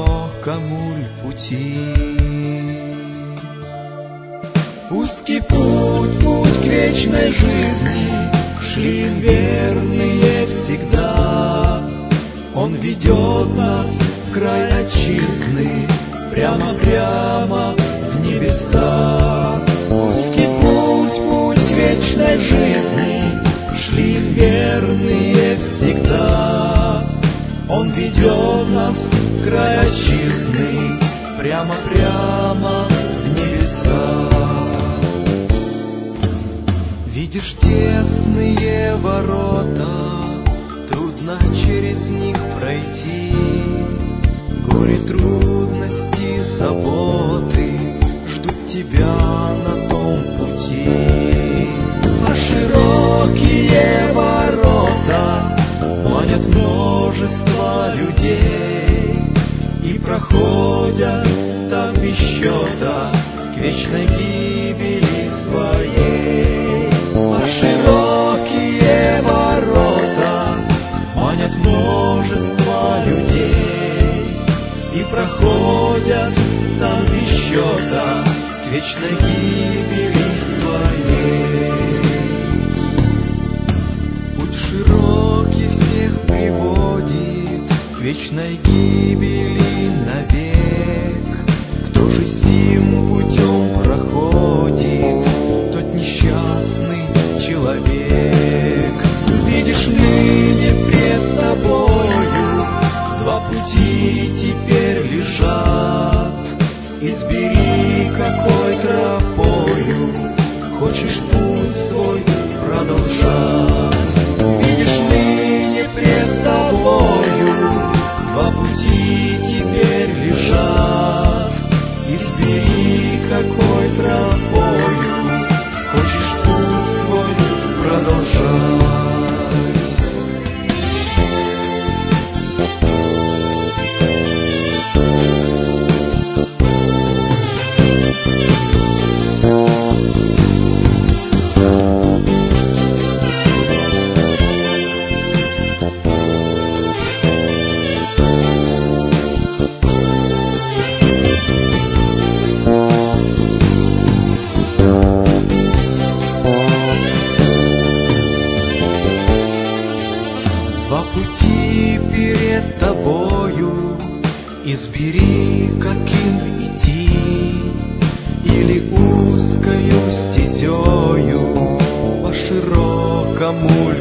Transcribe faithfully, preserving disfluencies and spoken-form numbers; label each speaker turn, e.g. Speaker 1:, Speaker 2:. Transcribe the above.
Speaker 1: широкому ль пути. Узкий путь, путь к вечной жизни, шли им верные всегда. Он ведет нас в край отчизны, прямо-прямо в небеса. Узкий путь, путь к вечной жизни, шли им верные всегда. Он ведет нас в край отчизны, прямо-прямо в небеса. Видишь тесные ворота, трудно через них пройти. Горе, трудности, заботы ждут тебя на том пути. А широкие ворота манят множество людей, и проходят там без счета к вечной гибели своей. А широкие ворота манят множество людей, и проходят там без счета к вечной гибели своей. Путь широкий всех приводит к вечной гибели навек. Кто же сим путем проходит, тот несчастный человек. Видишь, ныне пред тобою два пути теперь лежат. Избери, какой тропою хочешь путь свой продолжать. Видишь, ныне пред тобою два пути теперь лежат. Избери, какой тропою хочешь путь свой продолжать. Два пути перед тобою, избери, каким идти. Или узкою стезею по широкому